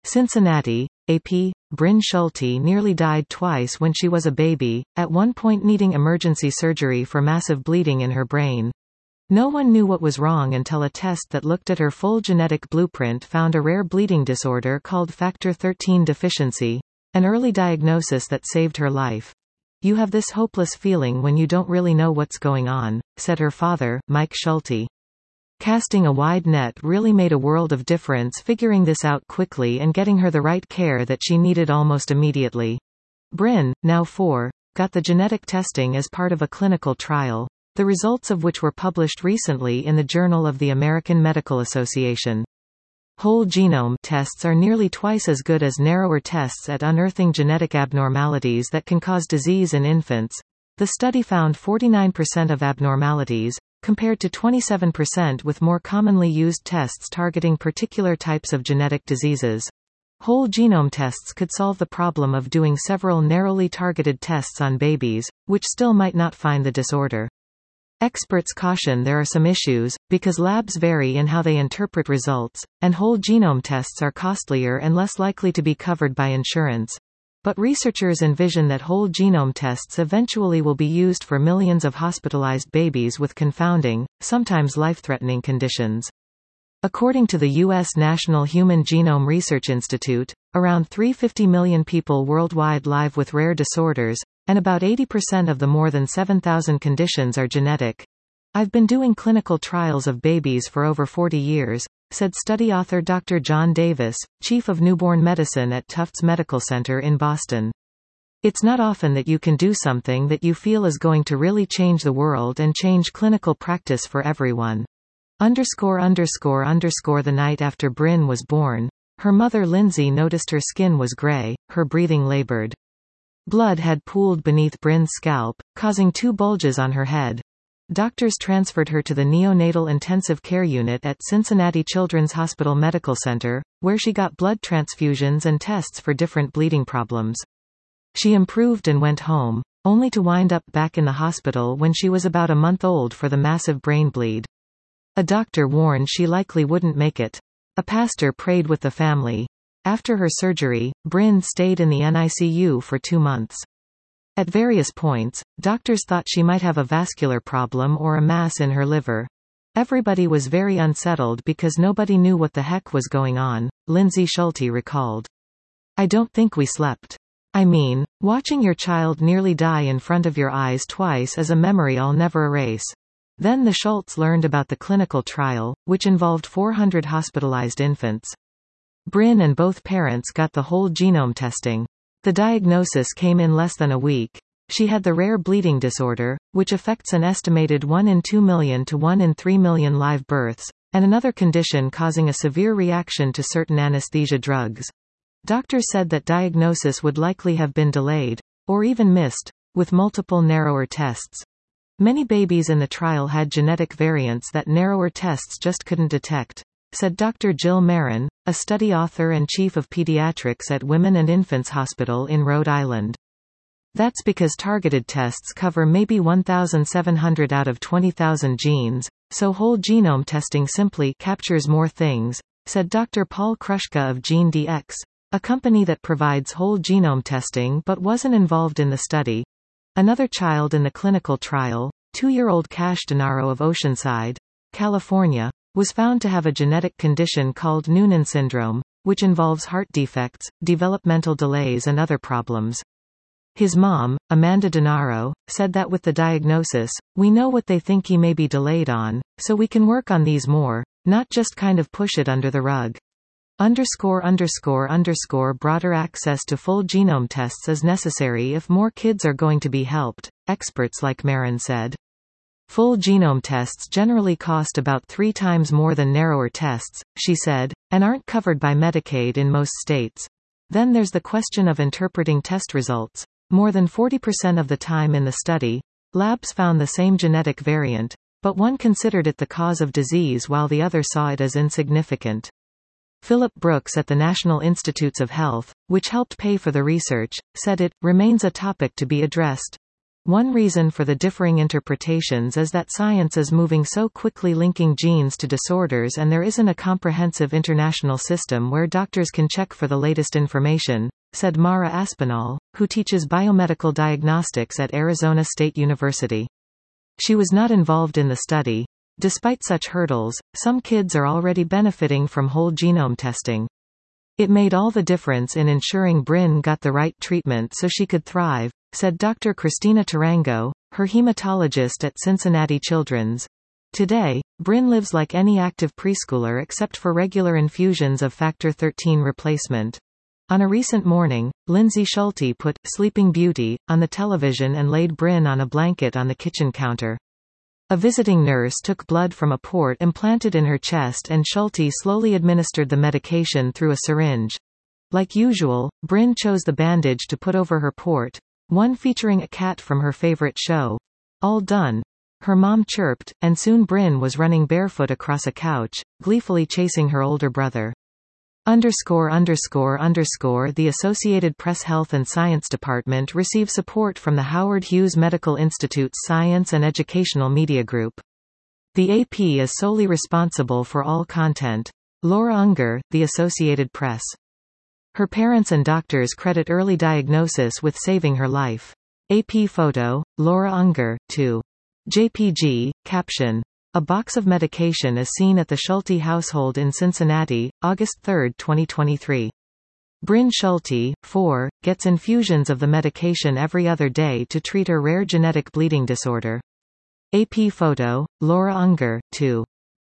Cincinnati, AP. Bryn Schulte nearly died twice when she was a baby, at one point needing emergency surgery for massive bleeding in her brain. No one knew what was wrong until a test that looked at her full genetic blueprint found a rare bleeding disorder called Factor XIII deficiency, an early diagnosis that saved her life. "You have this hopeless feeling when you don't really know what's going on," said her father, Mike Schulte. Casting a wide net really made a world of difference, figuring this out quickly and getting her the right care that she needed almost immediately. Bryn, now 4, got the genetic testing as part of a clinical trial, the results of which were published recently in the Journal of the American Medical Association. Whole genome tests are nearly twice as good as narrower tests at unearthing genetic abnormalities that can cause disease in infants. The study found 49% of abnormalities, compared to 27% with more commonly used tests targeting particular types of genetic diseases. Whole genome tests could solve the problem of doing several narrowly targeted tests on babies, which still might not find the disorder. Experts caution there are some issues, because labs vary in how they interpret results, and whole genome tests are costlier and less likely to be covered by insurance. But researchers envision that whole genome tests eventually will be used for millions of hospitalized babies with confounding, sometimes life-threatening conditions. According to the U.S. National Human Genome Research Institute, around 350 million people worldwide live with rare disorders, and about 80% of the more than 7,000 conditions are genetic. "I've been doing clinical trials of babies for over 40 years, said study author Dr. John Davis, chief of newborn medicine at Tufts Medical Center in Boston. "It's not often that you can do something that you feel is going to really change the world and change clinical practice for everyone." The night after Bryn was born, her mother Lindsay noticed her skin was gray, her breathing labored. Blood had pooled beneath Bryn's scalp, causing 2 bulges on her head. Doctors transferred her to the neonatal intensive care unit at Cincinnati Children's Hospital Medical Center, where she got blood transfusions and tests for different bleeding problems. She improved and went home, only to wind up back in the hospital when she was about a month old for the massive brain bleed. A doctor warned she likely wouldn't make it. A pastor prayed with the family. After her surgery, Bryn stayed in the NICU for 2 months. At various points, doctors thought she might have a vascular problem or a mass in her liver. "Everybody was very unsettled because nobody knew what the heck was going on," Lindsay Schulte recalled. "I don't think we slept. I mean, watching your child nearly die in front of your eyes twice is a memory I'll never erase." Then the Schultes learned about the clinical trial, which involved 400 hospitalized infants. Bryn and both parents got the whole genome testing. The diagnosis came in less than a week. She had the rare bleeding disorder, which affects an estimated 1 in 2 million to 1 in 3 million live births, and another condition causing a severe reaction to certain anesthesia drugs. Doctors said that diagnosis would likely have been delayed, or even missed, with multiple narrower tests. Many babies in the trial had genetic variants that narrower tests just couldn't detect, said Dr. Jill Marin, a study author and chief of pediatrics at Women and Infants Hospital in Rhode Island. "That's because targeted tests cover maybe 1,700 out of 20,000 genes, so whole genome testing simply captures more things," said Dr. Paul Krushka of GeneDx, a company that provides whole genome testing but wasn't involved in the study. Another child in the clinical trial, 2-year-old Cash Denaro of Oceanside, California, was found to have a genetic condition called Noonan syndrome, which involves heart defects, developmental delays and other problems. His mom, Amanda Denaro, said that with the diagnosis, "We know what they think he may be delayed on, so we can work on these more, not just kind of push it under the rug." Broader access to full genome tests is necessary if more kids are going to be helped, experts like Marin said. Full genome tests generally cost about 3 times more than narrower tests, she said, and aren't covered by Medicaid in most states. Then there's the question of interpreting test results. More than 40% of the time in the study, labs found the same genetic variant, but one considered it the cause of disease while the other saw it as insignificant. Philip Brooks at the National Institutes of Health, which helped pay for the research, said it remains a topic to be addressed. One reason for the differing interpretations is that science is moving so quickly linking genes to disorders, and there isn't a comprehensive international system where doctors can check for the latest information, said Mara Aspinall, who teaches biomedical diagnostics at Arizona State University. She was not involved in the study. Despite such hurdles, some kids are already benefiting from whole genome testing. It made all the difference in ensuring Bryn got the right treatment so she could thrive, said Dr. Christina Tarango, her hematologist at Cincinnati Children's. Today, Bryn lives like any active preschooler except for regular infusions of factor XIII replacement. On a recent morning, Lindsay Schulte put Sleeping Beauty on the television and laid Bryn on a blanket on the kitchen counter. A visiting nurse took blood from a port implanted in her chest, and Schulte slowly administered the medication through a syringe. Like usual, Bryn chose the bandage to put over her port, one featuring a cat from her favorite show. All done. Her mom chirped, and soon Bryn was running barefoot across a couch, gleefully chasing her older brother. The Associated Press Health and Science Department receive support from the Howard Hughes Medical Institute's Science and Educational Media Group. The AP is solely responsible for all content. Laura Unger, The Associated Press. Her parents and doctors credit early diagnosis with saving her life. AP photo, Laura Unger, 2. JPG, caption. A box of medication is seen at the Schulte household in Cincinnati, August 3, 2023. Bryn Schulte, 4, gets infusions of the medication every other day to treat her rare genetic bleeding disorder. AP photo, Laura Unger, 2.